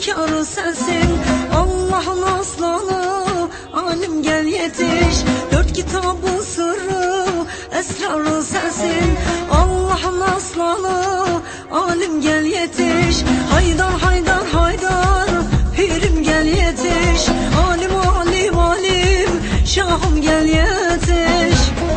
hünkârı sensin, Allah'ın aslanı, alim gel yetiş. Dört kitabın sırrı, esrarı sensin, Allah'ın aslanı, alim gel yetiş. Haydar haydar haydar, pirim gel yetiş. Alim alim alim, şahım gel yetiş.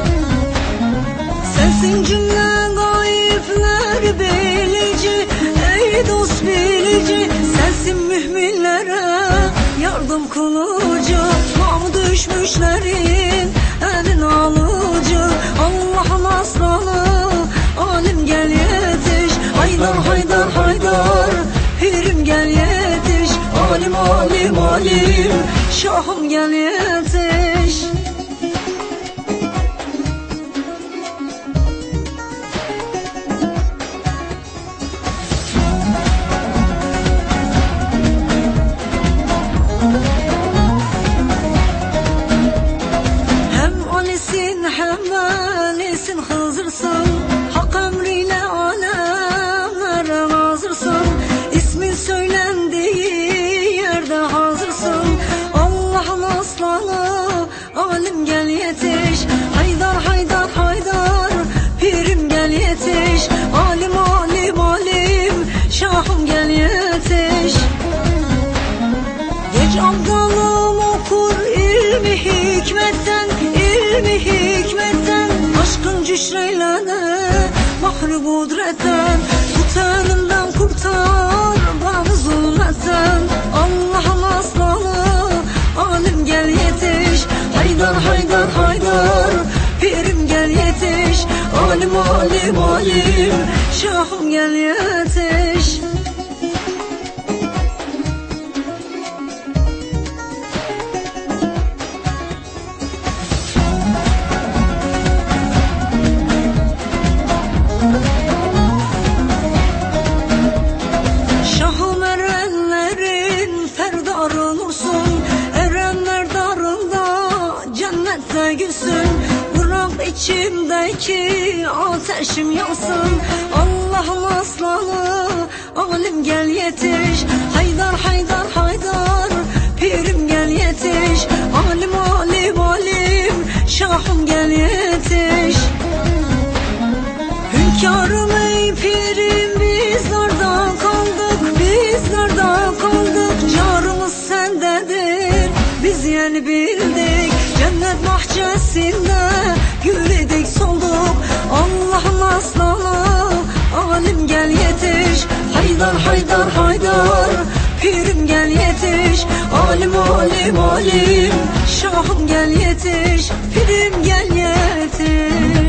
Sensin cümle gayipler bilici, ey dost bilici. Sensin müminlere yardım kılıcı, namı düşmüşlerin elin alıcı. Allah'ın aslanı, alim gel yetiş. Haydar haydar haydar, pirim gel yetiş. Alim alim alim, şahım gel yetiş. Hem velisin, Hızırsın, hak emriyle alemlere nazırsın. İsmin söylendiği yerde hazırsın, Allah'ın aslanı, alim gel yetiş. Haydar haydar haydar, pirim gel yetiş. Alim alim alim, şahım gel yetiş. Geç abdalım okur ilmi hikmetten, ilmi hikmetten. Aşkın cüşreylene mahru kudretten. Tut elimden kurtar bana zulmetten. Allah'ın aslanı, alim gel yetiş. Haydar haydar haydar, pirim gel yetiş. Alim alim alim, şahım gel yetiş. Gülsün, bırak içimdeki ateşim yansın. Allah'ın aslanı, alim gel yetiş. Haydar haydar haydar, pirim gel yetiş. Alim alim alim, şahım gel yetiş. Hünkârım ey pirim, biz nerede kaldık, biz nerede kaldık. Carımız sendedir, biz yeni bildik. Cennet bahçesinde gül edik solduk. Allah'ın aslanı, alim gel yetiş. Haydar haydar haydar, pirim gel yetiş. Alim alim alim, şahım gel yetiş. Pirim gel yetiş.